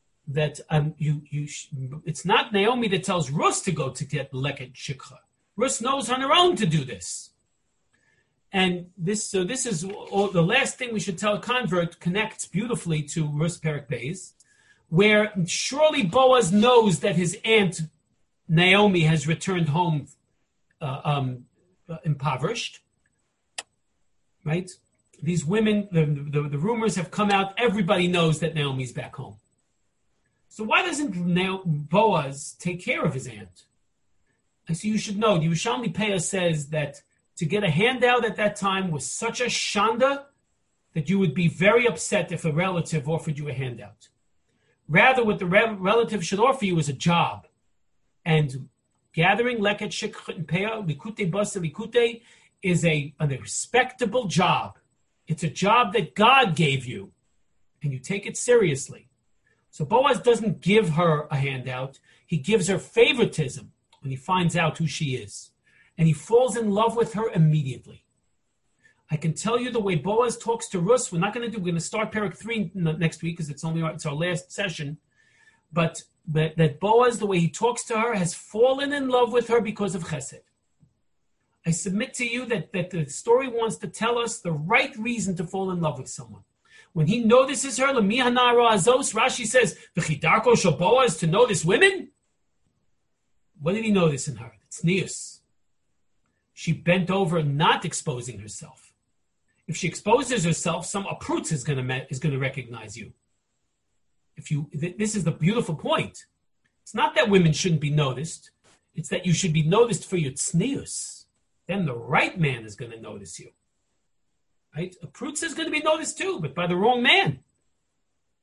it's not Naomi that tells Rus to go to get Leket Shikha. Rus knows on her own to do this. And this is all, the last thing we should tell a convert connects beautifully to Rus Perek Beis, where surely Boaz knows that his aunt Naomi has returned home impoverished. Right? These women, the rumors have come out. Everybody knows that Naomi's back home. So why doesn't Boaz take care of his aunt? And so you should know, the Yerushalmi Peah says that to get a handout at that time was such a shanda that you would be very upset if a relative offered you a handout. Rather, what the relative should offer you is a job. And gathering Leket, Shikha, and Peah, Likute Basa Likute, is a respectable job. It's a job that God gave you, and you take it seriously. So Boaz doesn't give her a handout. He gives her favoritism when he finds out who she is. And he falls in love with her immediately. I can tell you the way Boaz talks to Rus, we're going to start Perek 3 next week because it's our last session. But that Boaz, the way he talks to her, has fallen in love with her because of Chesed. I submit to you that the story wants to tell us the right reason to fall in love with someone. When he notices her, Rashi says, V'chidarko shel Boaz, to notice women? What did he notice in her? It's Tznius. She bent over not exposing herself. If she exposes herself, a prutz is going to recognize you. This is the beautiful point. It's not that women shouldn't be noticed. It's that you should be noticed for your tznius. Then the right man is going to notice you. Right? A prutz is going to be noticed too, but by the wrong man.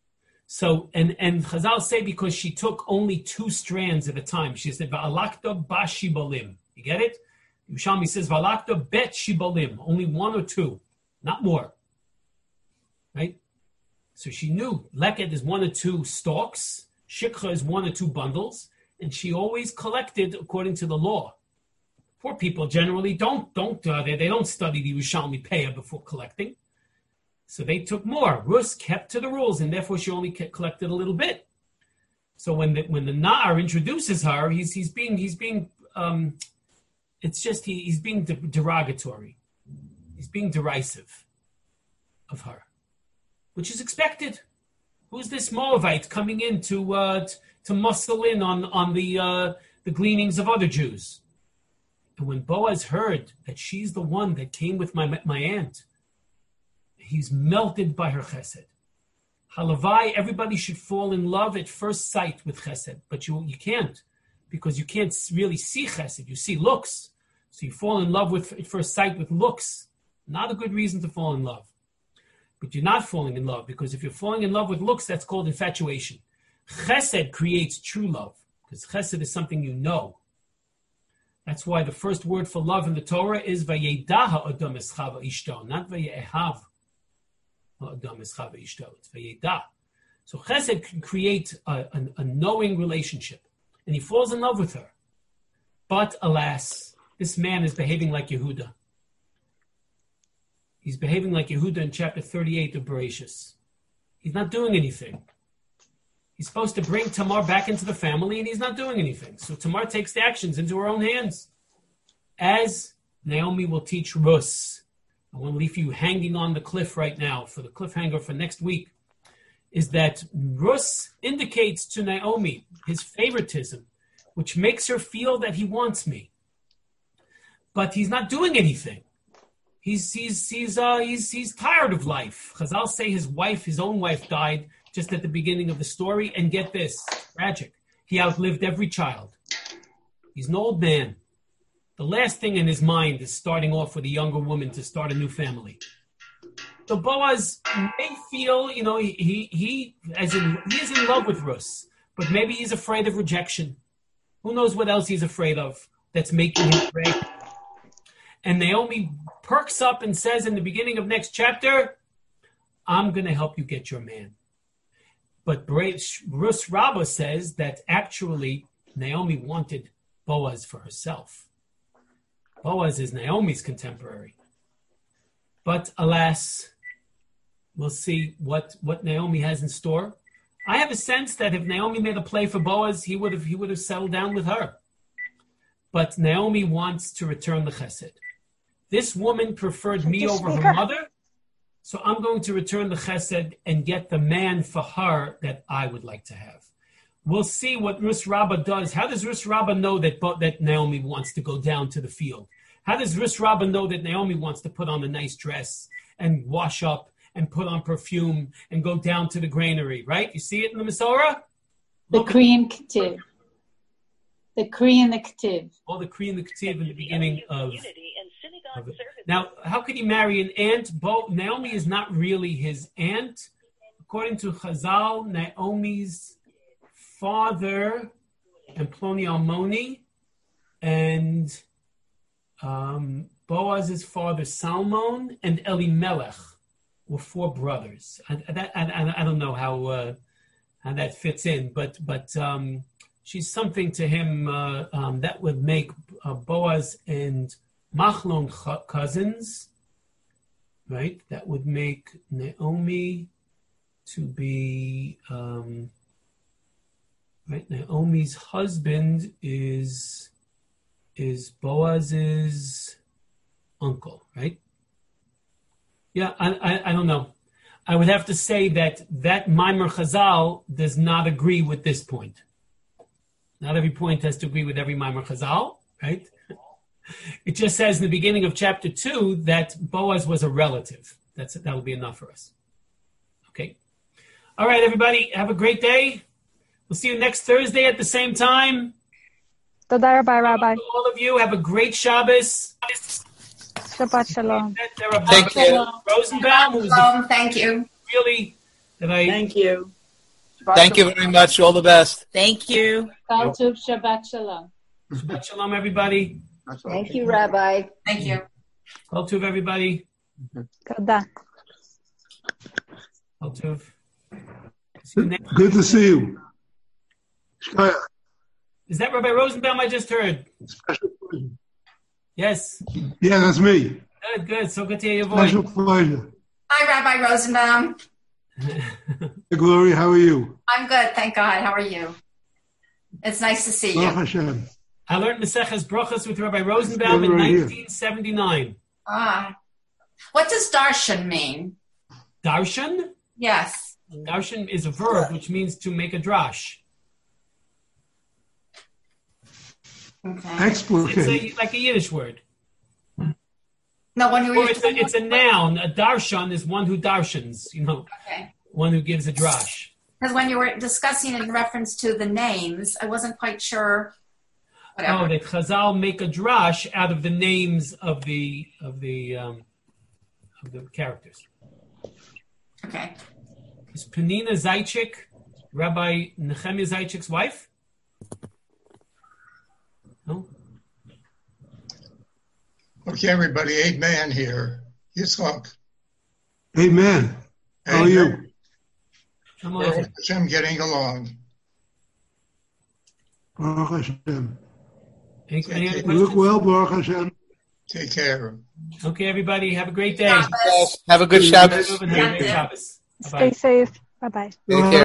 So, and Chazal say because she took only 2 strands at a time. She said, Va'alakta ba shibalim. You get it? Yerushalmi says, Va'alakta bet shibalim. Only 1 or 2, not more. Right? So she knew leket is 1 or 2 stalks, shikha is 1 or 2 bundles, and she always collected according to the law. Poor people generally they don't study the Yerushalmi Peah before collecting. So they took more. Rus kept to the rules, and therefore she only collected a little bit. So when the Na'ar introduces her, he's being derogatory. He's being derisive of her, which is expected. Who's this Moabite coming in to muscle in on the gleanings of other Jews? And when Boaz heard that she's the one that came with my aunt, he's melted by her chesed. Halavai, everybody should fall in love at first sight with chesed, but you can't, because you can't really see chesed. You see looks. So you fall in love at first sight with looks. Not a good reason to fall in love. But you're not falling in love, because if you're falling in love with looks, that's called infatuation. Chesed creates true love, because chesed is something you know. That's why the first word for love in the Torah is vayedah adam eschava ishto, not vayehav adam eschava ishto. It's vayedah. So chesed can create a knowing relationship, and he falls in love with her. But alas, this man is behaving like Yehuda. He's behaving like Yehuda in chapter 38 of Bereshis. He's not doing anything. He's supposed to bring Tamar back into the family, and he's not doing anything. So Tamar takes the actions into her own hands. As Naomi will teach Rus, I want to leave you hanging on the cliff right now for the cliffhanger for next week, is that Rus indicates to Naomi his favoritism, which makes her feel that he wants me. But he's not doing anything. He's tired of life. Chazal say his own wife died just at the beginning of the story, and get this, tragic. He outlived every child. He's an old man. The last thing in his mind is starting off with a younger woman to start a new family. So Boaz may feel, he is in love with Rus, but maybe he's afraid of rejection. Who knows what else he's afraid of that's making him pray. And Naomi perks up and says in the beginning of next chapter, I'm going to help you get your man. But Rus Rabbah says that actually Naomi wanted Boaz for herself. Boaz is Naomi's contemporary. But alas, we'll see what Naomi has in store. I have a sense that if Naomi made a play for Boaz, he would have settled down with her. But Naomi wants to return the chesed. This woman preferred me over her mother, so I'm going to return the chesed and get the man for her that I would like to have. We'll see what Rus Rabbah does. How does Rus Rabbah know that Naomi wants to go down to the field? How does Rus Rabbah know that Naomi wants to put on a nice dress and wash up and put on perfume and go down to the granary, right? You see it in the Masorah? The Korean Ketiv. The Korean Ketiv. All the Korean Ketiv in the beginning of it. Now, how could he marry an aunt? Naomi is not really his aunt. According to Chazal, Naomi's father and Ploni Almoni and Boaz's father Salmon and Elimelech were 4 brothers. I don't know how that fits in, but she's something to him that would make Boaz and Machlon cousins, right? That would make Naomi to be right. Naomi's husband is Boaz's uncle, right? Yeah, I don't know. I would have to say that Maimer Chazal does not agree with this point. Not every point has to agree with every Maimer Chazal, right? It just says in the beginning of chapter 2 that Boaz was a relative. That will be enough for us. Okay. All right, everybody. Have a great day. We'll see you next Thursday at the same time. Toda rabbi, Rabbi. All of you have a great Shabbos. Shabbat shalom. Thank you. Rosenbaum. Thank you. Really, Thank you. Thank you very much. All the best. Thank you. Kol Tuv, Shabbat Shalom. Shabbat Shalom, everybody. Thank you, Rabbi. Thank you. Kol Tuv, everybody. תודה. Kol Tuv. See you next- Good to see you. Shkaya, Is that Rabbi Rosenbaum I just heard? special pleasure. Yes. Yeah, that's me. Good, good. So good to hear your voice. Special pleasure. Hi, Rabbi Rosenbaum. Hey, Gloria, how are you? I'm good, thank God. How are you? It's nice to see Baruch you. Hashem. I learned Maseches Brachos with Rabbi Rosenbaum in Right here. 1979. What does darshan mean? Darshan? Yes. Darshan is a verb which means to make a drash. Okay. Explicate. It's like a Yiddish word. No, when you Or were it's a noun. A darshan is one who darshans, okay. one who gives a drash. Because when you were discussing in reference to the names, I wasn't quite sure. Whatever. Oh, that Chazal make a drash out of the names of the characters. Okay. Is Penina Zaychik Rabbi Nehemiah Zaychik's wife? No? Okay, everybody, 8 man here. Yitzchak. Amen. How are you? Baruch Hashem, getting along. Baruch Hashem. Any other You look questions? well, Baruch Hashem. Take care. Okay, everybody, have a great day. Have a good Shabbos. Have a great Shabbos. Stay Bye-bye. safe. Bye-bye. Take care.